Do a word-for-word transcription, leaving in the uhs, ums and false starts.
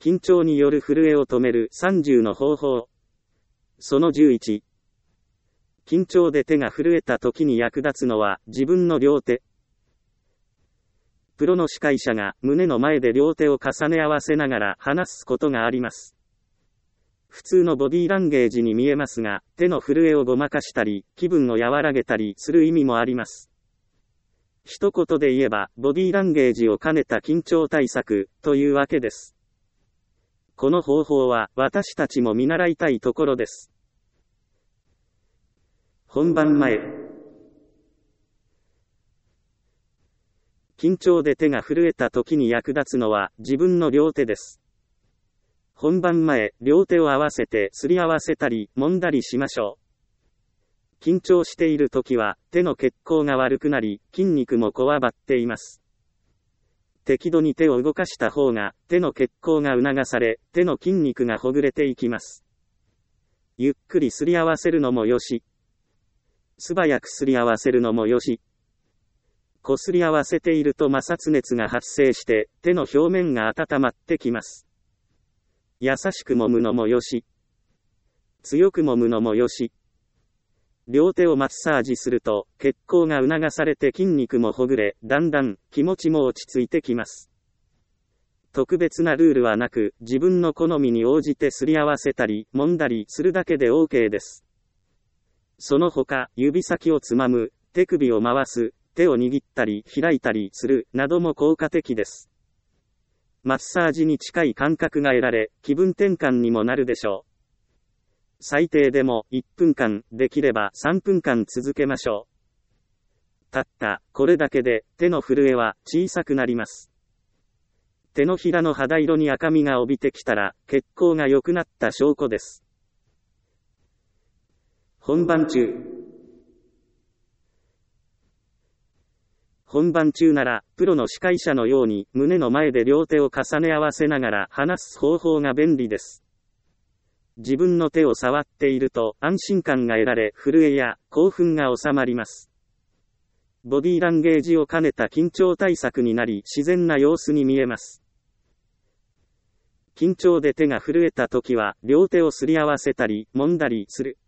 緊張による震えを止めるさんじゅうの方法。そのじゅういち。緊張で手が震えた時に役立つのは自分の両手。プロの司会者が胸の前で両手を重ね合わせながら話すことがあります。普通のボディーランゲージに見えますが、手の震えをごまかしたり、気分を和らげたりする意味もあります。一言で言えば、ボディーランゲージを兼ねた緊張対策、というわけです。この方法は、私たちも見習いたいところです。本番前。緊張で手が震えた時に役立つのは、自分の両手です。本番前、両手を合わせてすり合わせたり、揉んだりしましょう。緊張している時は、手の血行が悪くなり、筋肉もこわばっています。適度に手を動かした方が、手の血行が促され、手の筋肉がほぐれていきます。ゆっくりすり合わせるのもよし、素早くすり合わせるのもよし、こすり合わせていると摩擦熱が発生して、手の表面が温まってきます。優しく揉むのもよし、強く揉むのもよし、両手をマッサージすると、血行が促されて筋肉もほぐれ、だんだん気持ちも落ち着いてきます。特別なルールはなく、自分の好みに応じてすり合わせたり、揉んだりするだけで OK です。その他、指先をつまむ、手首を回す、手を握ったり開いたりする、なども効果的です。マッサージに近い感覚が得られ、気分転換にもなるでしょう。最低でもいっぷんかん、できればさんぷんかん続けましょう。たった、これだけで、手の震えは小さくなります。手のひらの肌色に赤みが帯びてきたら、血行が良くなった証拠です。本番中。本番中なら、プロの司会者のように、胸の前で両手を重ね合わせながら話す方法が便利です。自分の手を触っていると安心感が得られ、震えや興奮が収まります。ボディーランゲージを兼ねた緊張対策になり、自然な様子に見えます。緊張で手が震えた時は、両手をすり合わせたり、揉んだりする。